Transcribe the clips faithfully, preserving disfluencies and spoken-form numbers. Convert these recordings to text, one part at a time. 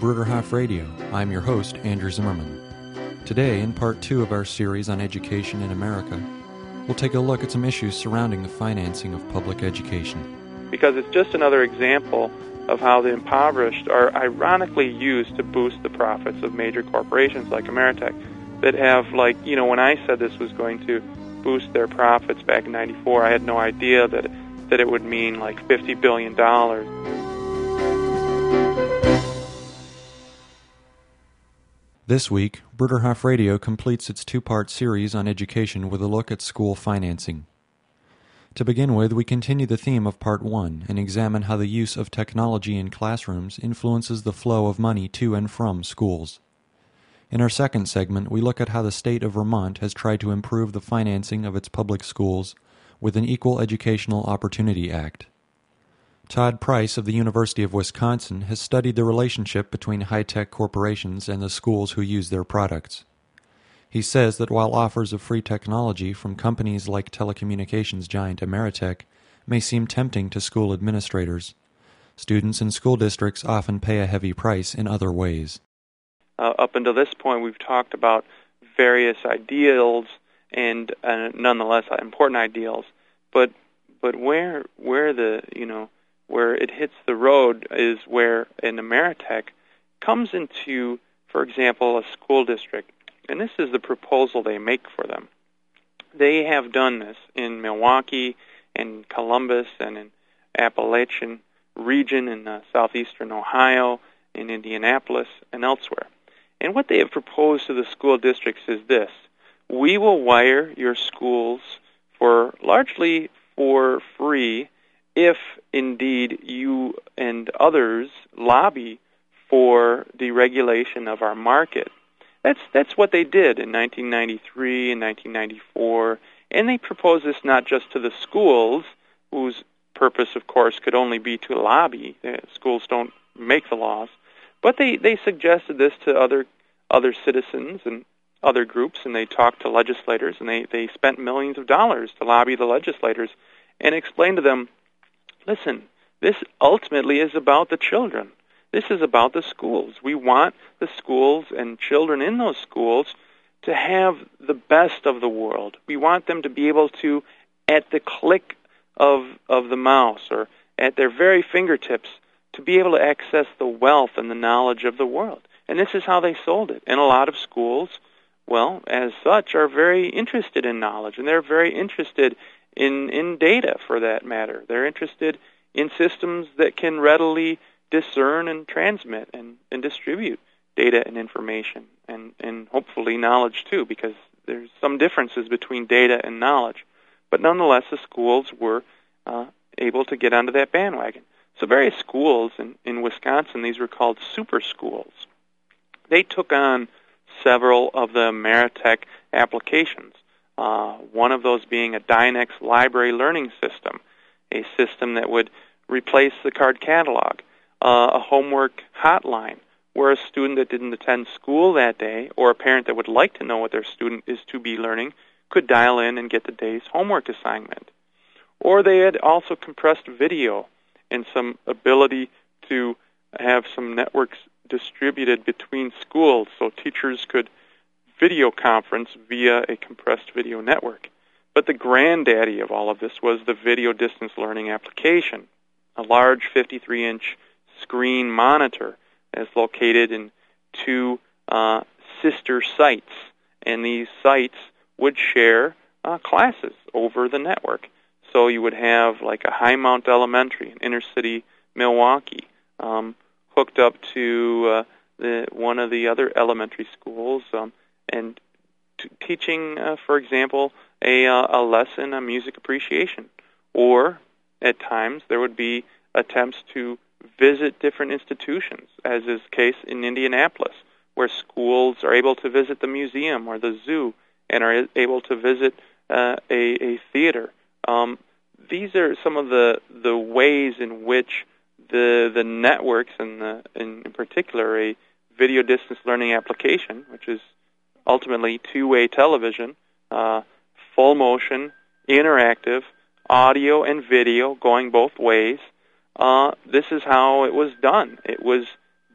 Bruderhof Radio. I'm your host, Andrew Zimmerman. Today, in part two of our series on education in America, we'll take a look at some issues surrounding the financing of public education. Because it's just another example of how the impoverished are ironically used to boost the profits of major corporations like Ameritech that have, like, you know, when I said this was going to boost their profits back in ninety-four, I had no idea that, that it would mean like fifty billion dollars. This week, Bruderhof Radio completes its two-part series on education with a look at school financing. To begin with, we continue the theme of Part one and examine how the use of technology in classrooms influences the flow of money to and from schools. In our second segment, we look at how the state of Vermont has tried to improve the financing of its public schools with an Equal Educational Opportunity Act. Todd Price of the University of Wisconsin has studied the relationship between high-tech corporations and the schools who use their products. He says that while offers of free technology from companies like telecommunications giant Ameritech may seem tempting to school administrators, students in school districts often pay a heavy price in other ways. Uh, up until this point, we've talked about various ideals and uh, nonetheless important ideals, but but where where the you know where it hits the road is where an Ameritech comes into, for example, a school district, and this is the proposal they make for them. They have done this in Milwaukee and Columbus and in Appalachian region in uh, southeastern Ohio, in Indianapolis, and elsewhere. And what they have proposed to the school districts is this: we will wire your schools for largely for free if indeed you and others lobby for deregulation of our market. That's that's what they did in nineteen ninety-three and nineteen ninety-four, and they proposed this not just to the schools, whose purpose, of course, could only be to lobby. The schools don't make the laws, but they, they suggested this to other other citizens and other groups, and they talked to legislators, and they, they spent millions of dollars to lobby the legislators and explain to them, listen, this ultimately is about the children. This is about the schools. We want the schools and children in those schools to have the best of the world. We want them to be able to, at the click of of the mouse or at their very fingertips, to be able to access the wealth and the knowledge of the world. And this is how they sold it. And a lot of schools, well, as such, are very interested in knowledge, and they're very interested in, in data, for that matter. They're interested in systems that can readily discern and transmit and, and distribute data and information, and, and hopefully knowledge too, because there's some differences between data and knowledge. But nonetheless, the schools were uh, able to get onto that bandwagon. So various schools in, in Wisconsin, these were called super schools. They took on several of the Ameritech applications, uh, one of those being a Dynex library learning system, a system that would replace the card catalog, uh, a homework hotline, where a student that didn't attend school that day, or a parent that would like to know what their student is to be learning, could dial in and get the day's homework assignment. Or they had also compressed video and some ability to have some networks distributed between schools so teachers could video conference via a compressed video network. But the granddaddy of all of this was the video distance learning application, a large fifty-three inch screen monitor that's located in two uh, sister sites, and these sites would share uh, classes over the network. So you would have like a Highmount Elementary in inner city Milwaukee um, hooked up to uh, the, one of the other elementary schools um, and t- teaching, uh, for example, a, uh, a lesson on music appreciation. Or at times there would be attempts to visit different institutions, as is the case in Indianapolis, where schools are able to visit the museum or the zoo and are able to visit uh, a, a theater. Um, these are some of the, the ways in which the the networks, and the, in, in particular a video distance learning application, which is ultimately two-way television, uh, full motion, interactive, audio and video going both ways. Uh, this is how it was done. It was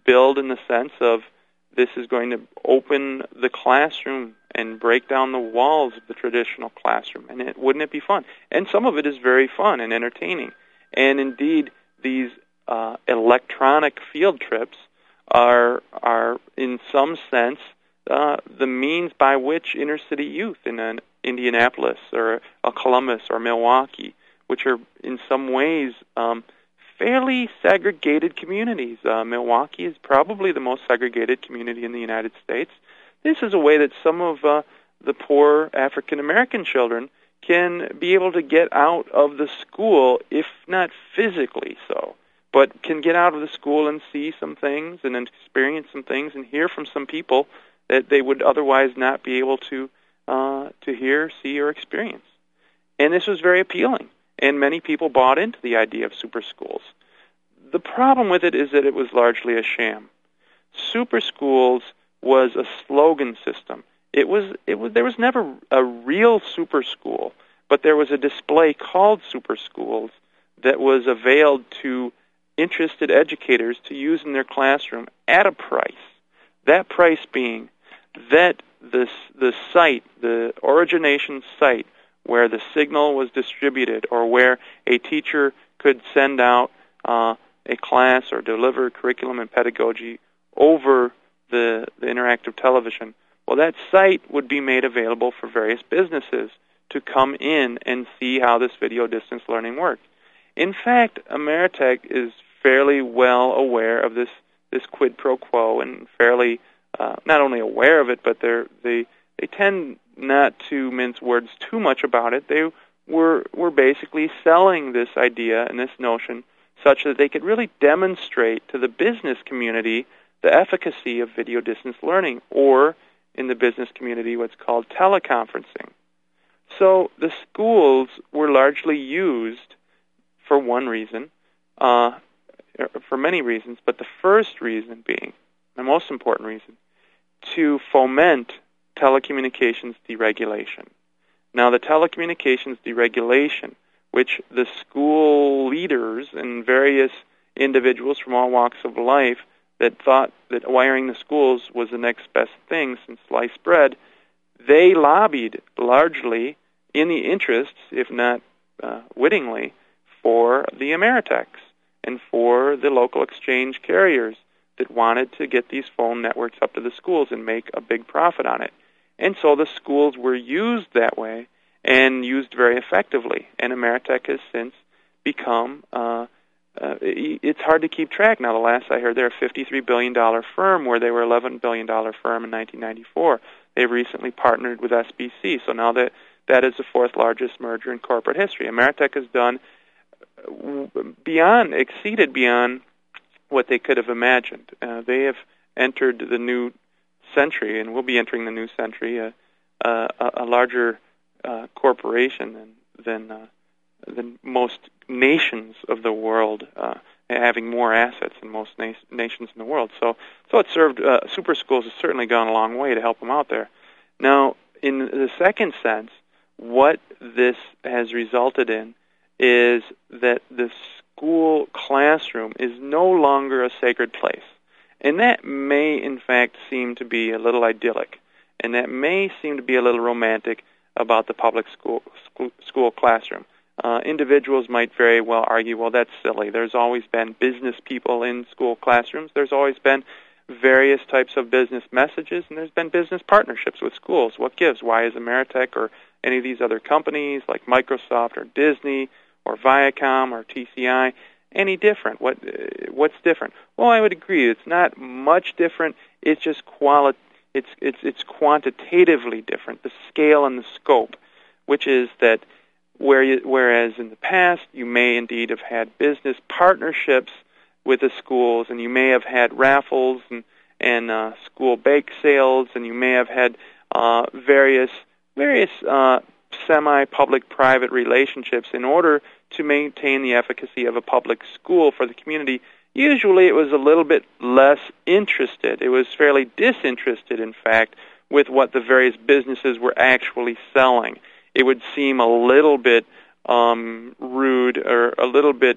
build in the sense of this is going to open the classroom and break down the walls of the traditional classroom. And it, wouldn't it be fun? And some of it is very fun and entertaining. And indeed, these uh, electronic field trips are, are in some sense, uh, the means by which inner-city youth in an Indianapolis or a Columbus or Milwaukee, which are in some ways um, fairly segregated communities. Uh, Milwaukee is probably the most segregated community in the United States. This is a way that some of uh, the poor African-American children can be able to get out of the school, if not physically so, but can get out of the school and see some things and experience some things and hear from some people that they would otherwise not be able to uh, to hear, see, or experience. And this was very appealing, and many people bought into the idea of super schools. The problem with it is that it was largely a sham. Super schools was a slogan system. It was, it was, there was never a real super school, but there was a display called Super Schools that was availed to interested educators to use in their classroom at a price. That price being that the, the site, the origination site where the signal was distributed or where a teacher could send out uh, a class or deliver curriculum and pedagogy over the, the interactive television, well, that site would be made available for various businesses to come in and see how this video distance learning worked. In fact, Ameritech is fairly well aware of this, this quid pro quo and fairly uh, not only aware of it, but they're, they they tend not to mince words too much about it. They were were basically selling this idea and this notion such that they could really demonstrate to the business community the efficacy of video distance learning, or in the business community what's called teleconferencing. So the schools were largely used for one reason, uh, for many reasons, but the first reason being, the most important reason, to foment telecommunications deregulation. Now, the telecommunications deregulation, which the school leaders and various individuals from all walks of life that thought that wiring the schools was the next best thing since sliced bread, they lobbied largely in the interests, if not uh, wittingly, for the Ameritechs and for the local exchange carriers that wanted to get these phone networks up to the schools and make a big profit on it. And so the schools were used that way and used very effectively. And Ameritech has since become, uh, uh, it's hard to keep track. Now, the last I heard, they're a fifty-three billion dollars firm where they were an eleven billion dollars firm in nineteen ninety-four. They've recently partnered with S B C, so now that that is the fourth largest merger in corporate history. Ameritech has done beyond, exceeded beyond what they could have imagined. Uh, they have entered the new century, and will be entering the new century, uh, uh, a, a larger uh, corporation than than, uh, than most nations of the world, uh, having more assets than most na- nations in the world. So, so it served. Uh, super schools has certainly gone a long way to help them out there. Now, in the second sense, what this has resulted in is that the school classroom is no longer a sacred place. And that may, in fact, seem to be a little idyllic, and that may seem to be a little romantic about the public school school, school classroom. Uh, individuals might very well argue, well, that's silly. There's always been business people in school classrooms. There's always been various types of business messages, and there's been business partnerships with schools. What gives? Why is Ameritech or any of these other companies like Microsoft or Disney or Viacom or T C I any different? What uh, what's different? Well, I would agree. It's not much different. It's just quali- It's it's it's quantitatively different. The scale and the scope, which is that where you, whereas in the past you may indeed have had business partnerships with the schools, and you may have had raffles and and uh, school bake sales, and you may have had uh, various various uh, semi-public-private relationships in order to maintain the efficacy of a public school for the community. Usually it was a little bit less interested. It was fairly disinterested, in fact, with what the various businesses were actually selling. It would seem a little bit um, rude or a little bit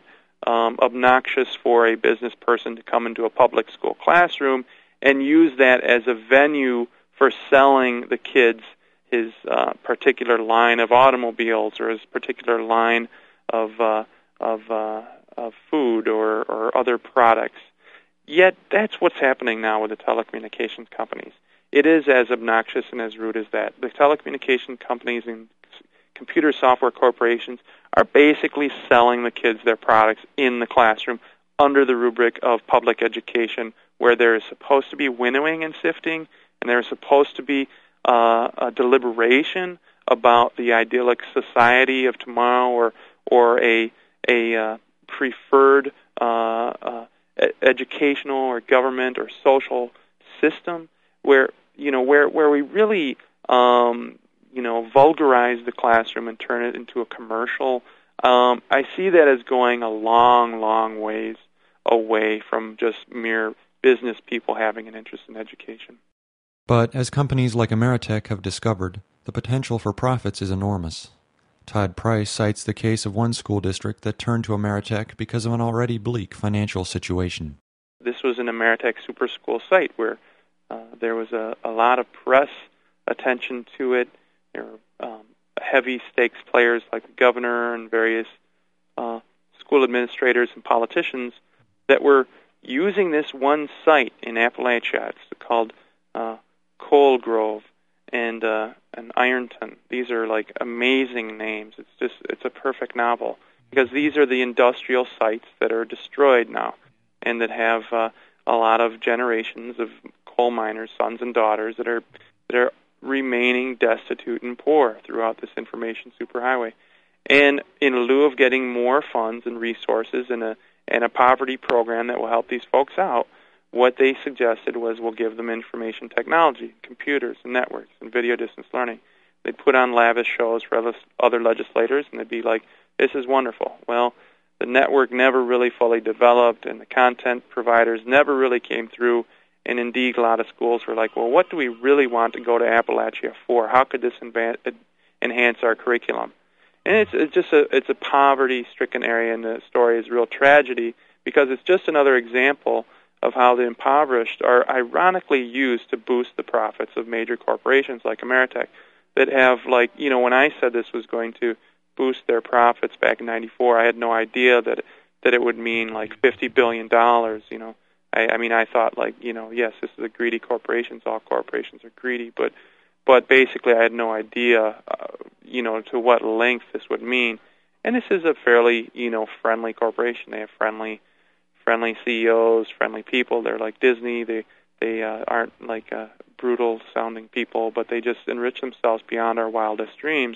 um, obnoxious for a business person to come into a public school classroom and use that as a venue for selling the kids his uh, particular line of automobiles or his particular line of uh, of, uh, of food or, or other products. Yet that's what's happening now with the telecommunications companies. It is as obnoxious and as rude as that. The telecommunication companies and computer software corporations are basically selling the kids their products in the classroom under the rubric of public education, where there is supposed to be winnowing and sifting, and there is supposed to be uh, a deliberation about the idyllic society of tomorrow, or or a a uh, preferred uh, uh, educational or government or social system, where you know where where we really um, you know vulgarize the classroom and turn it into a commercial. Um, I see that as going a long, long ways away from just mere business people having an interest in education. But as companies like Ameritech have discovered, the potential for profits is enormous. Todd Price cites the case of one school district that turned to Ameritech because of an already bleak financial situation. This was an Ameritech super school site where uh, there was a, a lot of press attention to it. There were um, heavy stakes players like the governor and various uh, school administrators and politicians that were using this one site in Appalachia. It's called uh, Coal Grove and uh, and Ironton. These are like amazing names. It's just it's a perfect novel because these are the industrial sites that are destroyed now and that have uh, a lot of generations of coal miners, sons and daughters that are that are remaining destitute and poor throughout this information superhighway. And in lieu of getting more funds and resources and a and a poverty program that will help these folks out, what they suggested was we'll give them information technology, computers and networks and video distance learning. They'd put on lavish shows for other legislators, and they'd be like, this is wonderful. Well, the network never really fully developed, and the content providers never really came through, and indeed a lot of schools were like, well, what do we really want to go to Appalachia for? How could this enhance our curriculum? And it's, it's just a it's a poverty-stricken area, and the story is real tragedy because it's just another example of how the impoverished are ironically used to boost the profits of major corporations like Ameritech that have, like, you know, when I said this was going to boost their profits back in ninety-four, I had no idea that that it would mean like fifty billion dollars, you know. I, I mean, I thought, like, you know, yes, this is a greedy corporation. All corporations are greedy, but but basically I had no idea, uh, you know, to what length this would mean. And this is a fairly, you know, friendly corporation. They have friendly friendly C E Os, friendly people. They're like Disney. They they uh, aren't like uh, brutal-sounding people, but they just enrich themselves beyond our wildest dreams.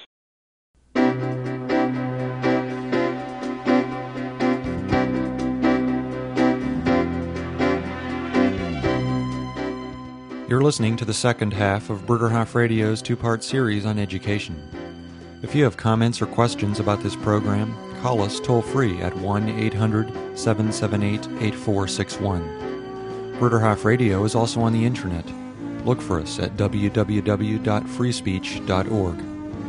You're listening to the second half of Bruderhof Radio's two-part series on education. If you have comments or questions about this program, call us toll-free at one eight hundred seven seven eight eight four six one. Bruderhof Radio is also on the Internet. Look for us at w w w dot free speech dot org.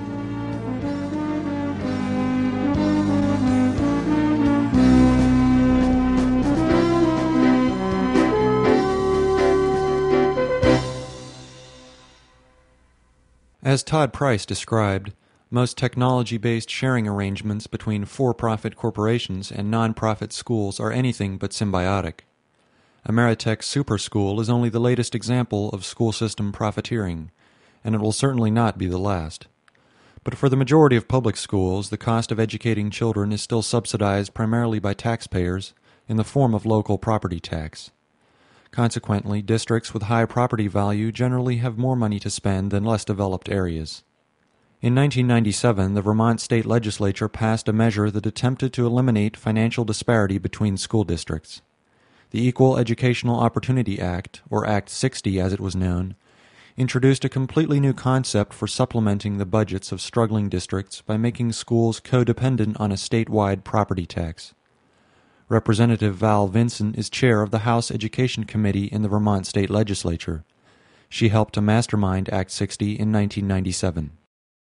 As Todd Price described, most technology-based sharing arrangements between for-profit corporations and non-profit schools are anything but symbiotic. Ameritech's Super School is only the latest example of school system profiteering, and it will certainly not be the last. But for the majority of public schools, the cost of educating children is still subsidized primarily by taxpayers in the form of local property tax. Consequently, districts with high property value generally have more money to spend than less developed areas. In nineteen ninety-seven, the Vermont State Legislature passed a measure that attempted to eliminate financial disparity between school districts. The Equal Educational Opportunity Act, or Act sixty as it was known, introduced a completely new concept for supplementing the budgets of struggling districts by making schools codependent on a statewide property tax. Representative Val Vincent is chair of the House Education Committee in the Vermont State Legislature. She helped to mastermind Act sixty in nineteen ninety-seven.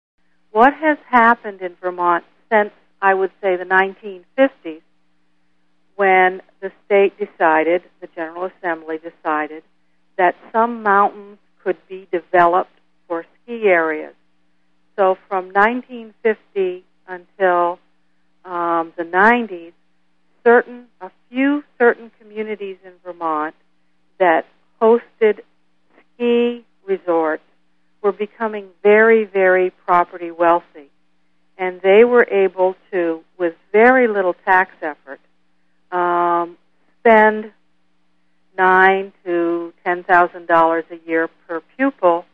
What has happened in Vermont since, I would say, the nineteen fifties when the state decided, the General Assembly decided, that some mountains could be developed for ski areas. So from nineteen fifty until um, the nineties, certain a few certain communities in Vermont that hosted ski resorts were becoming very, very property wealthy. And they were able to, with very little tax effort, um, spend nine to ten thousand dollars a year per pupil,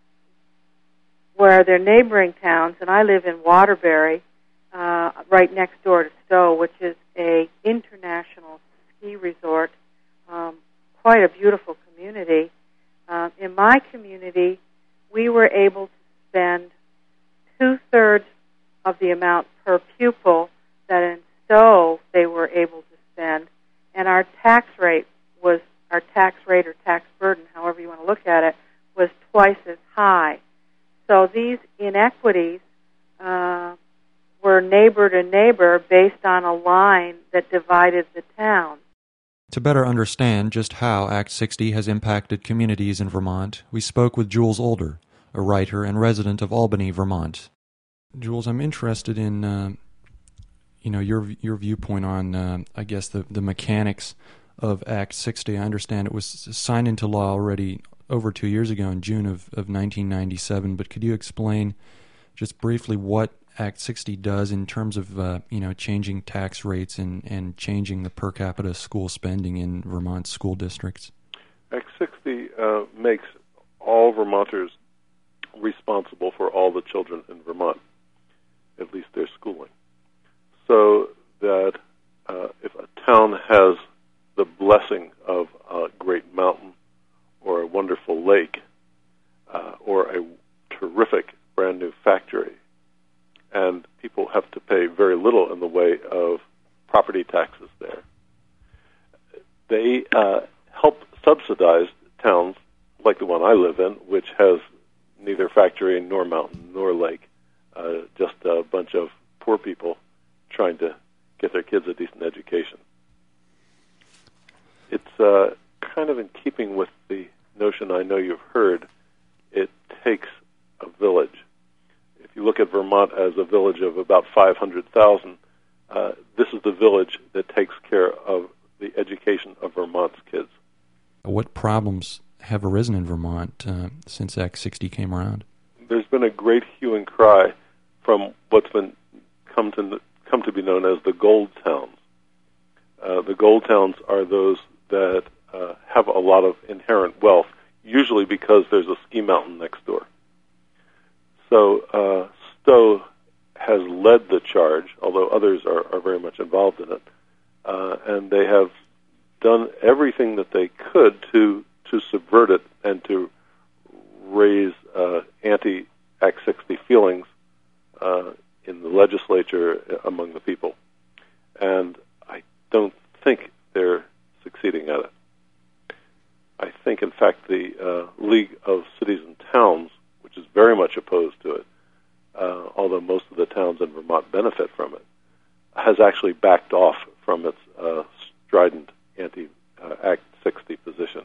where their neighboring towns, and I live in Waterbury, uh, right next door to Stowe, which is a international ski resort, um, quite a beautiful community. Uh, in my community, we were able to spend two-thirds of the amount per pupil that in Stowe they were able to spend, and our tax rate was, our tax rate or tax burden, however you want to look at it, was twice as high. So these inequities uh, were neighbor to neighbor based on a line that divided the town. To better understand just how Act sixty has impacted communities in Vermont, we spoke with Jules Older, a writer and resident of Albany, Vermont. Jules, I'm interested in, uh, you know, your your viewpoint on, uh, I guess, the, the mechanics of Act sixty. I understand it was signed into law already over two years ago in June of, of nineteen ninety-seven, but could you explain just briefly what Act sixty does in terms of, uh, you know, changing tax rates and, and changing the per capita school spending in Vermont school districts? Act sixty uh, makes all Vermonters responsible for all the children in Vermont, at least their schooling. So that uh, if a town has the blessing of a great mountain or a wonderful lake uh, or a terrific brand new factory, and people have to pay very little in the way of property taxes there, they uh, help subsidize towns like the one I live in, which has neither factory nor mountain nor lake, uh, just a bunch of poor people trying to get their kids a decent education. It's uh, kind of in keeping with the notion I know you've heard, it takes a village. If you look at Vermont as a village of about five hundred thousand, uh, this is the village that takes care of the education of Vermont's kids. What problems have arisen in Vermont uh, since Act sixty came around? There's been a great hue and cry from what's been come to come to be known as the gold towns. Uh, the gold towns are those that uh, have a lot of inherent wealth, usually because there's a ski mountain next door. So uh, Stowe has led the charge, although others are, are very much involved in it, uh, and they have done everything that they could to to subvert it and to raise uh, anti-Act sixty feelings uh, in the legislature among the people. And I don't think they're succeeding at it. I think, in fact, the uh, League of Cities and Towns, which is very much opposed to it, uh, although most of the towns in Vermont benefit from it, has actually backed off from its uh, strident anti-Act sixty position.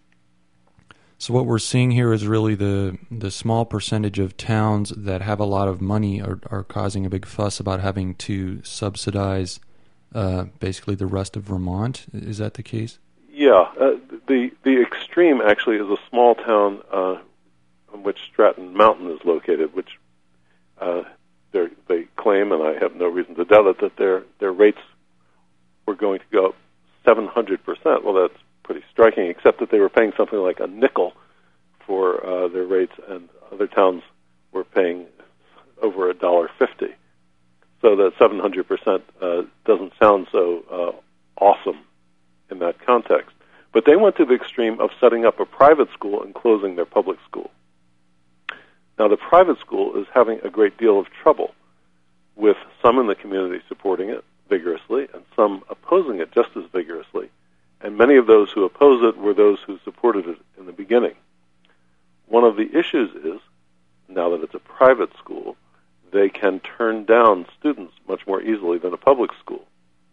So what we're seeing here is really the the small percentage of towns that have a lot of money are, are causing a big fuss about having to subsidize uh, basically the rest of Vermont. Is that the case? Yeah. Uh, the the extreme actually is a small town uh, in which Stratton Mountain is located, which uh, they claim, and I have no reason to doubt it, that their their rates were going to go up seven hundred percent. Well, that's pretty striking, except that they were paying something like a nickel for uh, their rates, and other towns were paying over a dollar fifty. So that seven hundred percent uh, doesn't sound so uh, awesome in that context. But they went to the extreme of setting up a private school and closing their public school. Now, the private school is having a great deal of trouble, with some in the community supporting it vigorously and some opposing it just as vigorously. And many of those who oppose it were those who supported it in the beginning. One of the issues is, now that it's a private school, they can turn down students much more easily than a public school.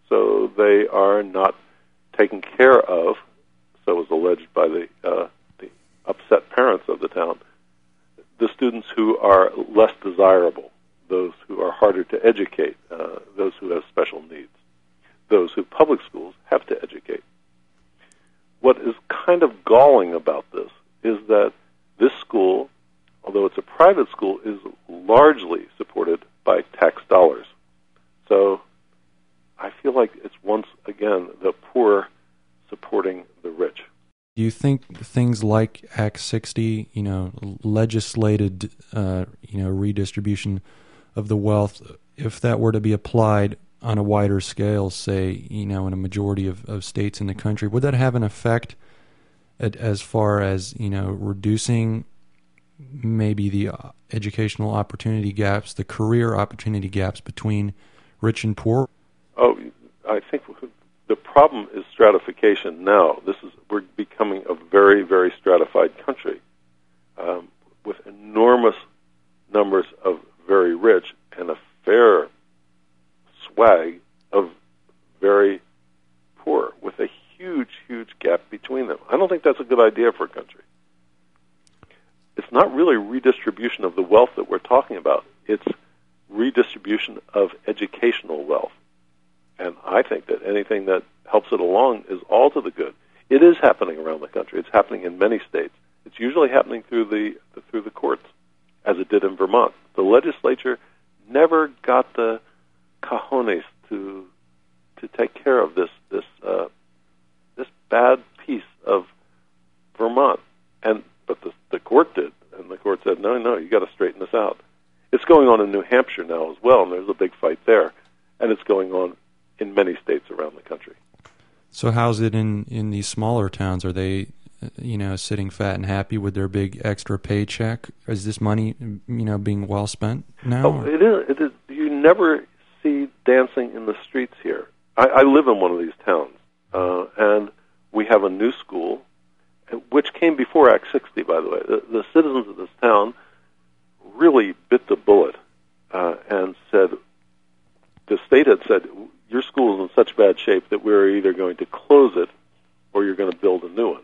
So they are not taken care of, so was alleged by the, uh, the upset parents of the town, the students who are less desirable, those who are harder to educate, uh, those who have special needs, those who public schools have to educate. What is kind of galling about this is that this school, although it's a private school, is largely supported by tax dollars. So I feel like it's once again the poor supporting the rich. Do you think things like Act sixty, you know, legislated, uh, you know, redistribution of the wealth, if that were to be applied on a wider scale, say, you know, in a majority of, of states in the country, would that have an effect at, as far as, you know, reducing maybe the educational opportunity gaps, the career opportunity gaps between rich and poor? Oh, I think the problem is stratification now. This is we're becoming a very, very stratified country um, with enormous numbers of very rich and a fair swag of very poor, with a huge, huge gap between them. I don't think that's a good idea for a country. It's not really redistribution of the wealth that we're talking about. It's redistribution of educational wealth. And I think that anything that helps it along is all to the good. It is happening around the country. It's happening in many states. It's usually happening through the through the courts, as it did in Vermont. The legislature never got the cojones to to take care of this this uh, this bad piece of Vermont, and but the the court did, and the court said, no, no, you got to straighten this out. It's going on in New Hampshire now as well, and there's a big fight there, and it's going on in many states around the country. So how's it in, in these smaller towns? Are they, you know, sitting fat and happy with their big extra paycheck? Is this money, you know, being well spent now? Oh, it is. It is. You never see dancing in the streets here. I, I live in one of these towns, uh, and we have a new school, which came before Act sixty, by the way. The, the citizens of this town really bit the bullet uh, and said, the state had said, your school is in such bad shape that we're either going to close it or you're going to build a new one.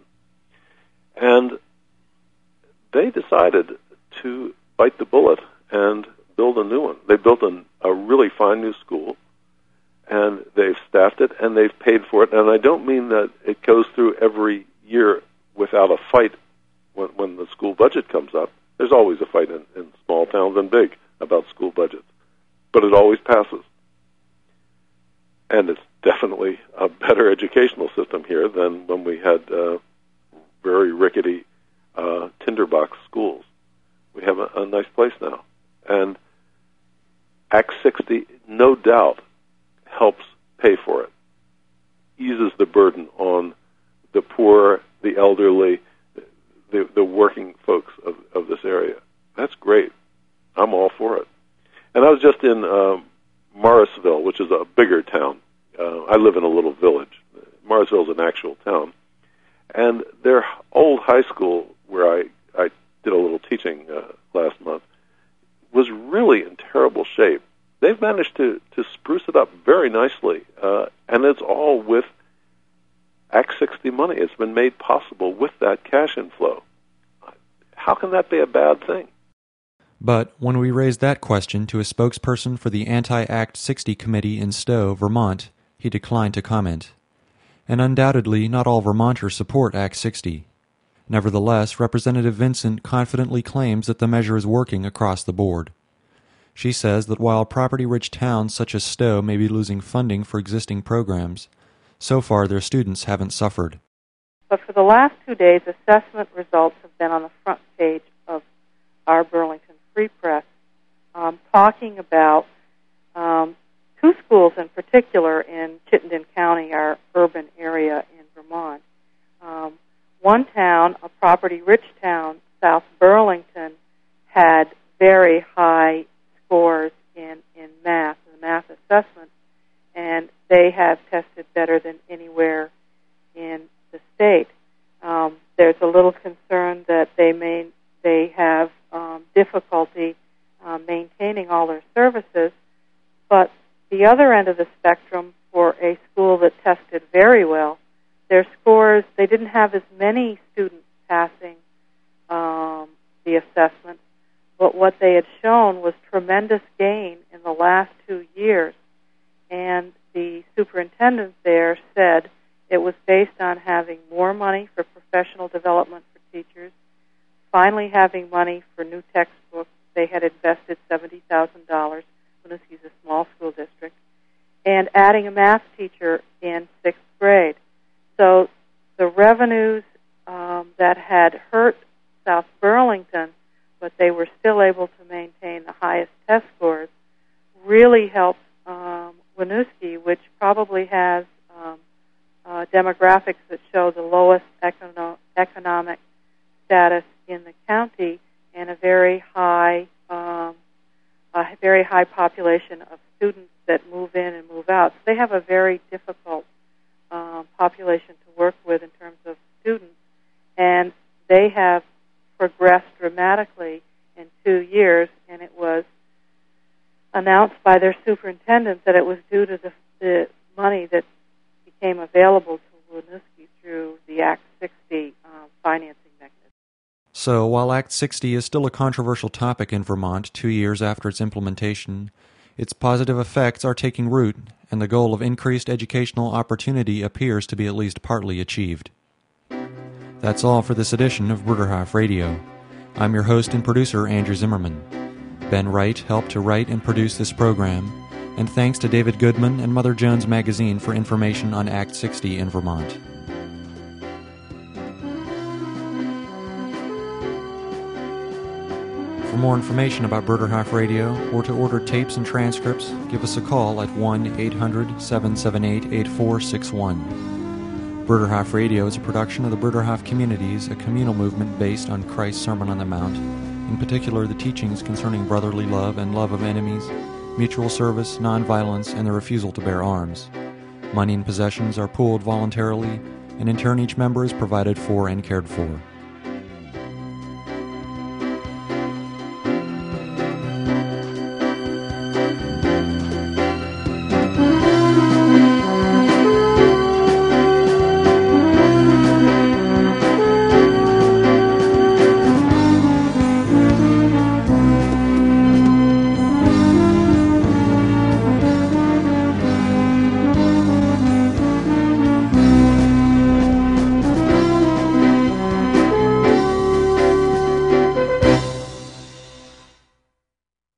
And they decided to bite the bullet and build a new one. They built an, a really fine new school, and they've staffed it, and they've paid for it. And I don't mean that it goes through every year without a fight when, when the school budget comes up. There's always a fight in, in small towns and big about school budgets. But it always passes. And it's definitely a better educational system here than when we had uh, very rickety uh, tinderbox schools. We have a, a nice place now. And Act sixty, no doubt, helps pay for it, eases the burden on the poor, the elderly, the, the working folks of, of this area. That's great. I'm all for it. And I was just in um, Morrisville, which is a bigger town. Uh, I live in a little village. Morrisville is an actual town. And their old high school, where I, I did a little teaching uh, last month, was really in terrible shape. They've managed to, to spruce it up very nicely, uh, and it's all with Act sixty money. It's been made possible with that cash inflow. How can that be a bad thing? But when we raised that question to a spokesperson for the Anti-Act sixty Committee in Stowe, Vermont, he declined to comment. And undoubtedly, not all Vermonters support Act sixty. Nevertheless, Representative Vincent confidently claims that the measure is working across the board. She says that while property-rich towns such as Stowe may be losing funding for existing programs, so far their students haven't suffered. But for the last two days, assessment results have been on the front page of our Burlington Free Press, um, talking about um, two schools in particular in Chittenden County, our urban area in Vermont. Um, one town, a property-rich town, South Burlington, had very high scores in, in math, the math assessment, and they have tested better than anywhere in the state. Um, there's a little concern that they may they have um, difficulty uh, maintaining all their services, but the other end of the spectrum, for a school that tested very well. Their scores, they didn't have as many students passing um, the assessment, but what they had shown was tremendous gain in the last two years. And the superintendent there said it was based on having more money for professional development for teachers, finally having money for new textbooks. They had invested seventy thousand dollars. Winooski's a small school district. And adding a math teacher in sixth grade. So the revenues um, that had hurt South Burlington, but they were still able to maintain the highest test scores, really helped um, Winooski, which probably has um, uh, demographics that show the lowest econo- economic status in the county and a very high, um, a very high population of students that move in and move out. So they have a very difficult um, population to work with in terms of students, and they have progressed dramatically in two years, and it was announced by their superintendent that it was due to the, the money that became available to Winooski through the Act sixty um, financing mechanism. So, while Act sixty is still a controversial topic in Vermont two years after its implementation, its positive effects are taking root, and the goal of increased educational opportunity appears to be at least partly achieved. That's all for this edition of Bruderhof Radio. I'm your host and producer, Andrew Zimmerman. Ben Wright helped to write and produce this program, and thanks to David Goodman and Mother Jones Magazine for information on Act sixty in Vermont. For more information about Bruderhof Radio, or to order tapes and transcripts, give us a call at one eight hundred, seven seven eight, eight four six one. Bruderhof Radio is a production of the Bruderhof Communities, a communal movement based on Christ's Sermon on the Mount, in particular the teachings concerning brotherly love and love of enemies, mutual service, nonviolence, and the refusal to bear arms. Money and possessions are pooled voluntarily, and in turn each member is provided for and cared for.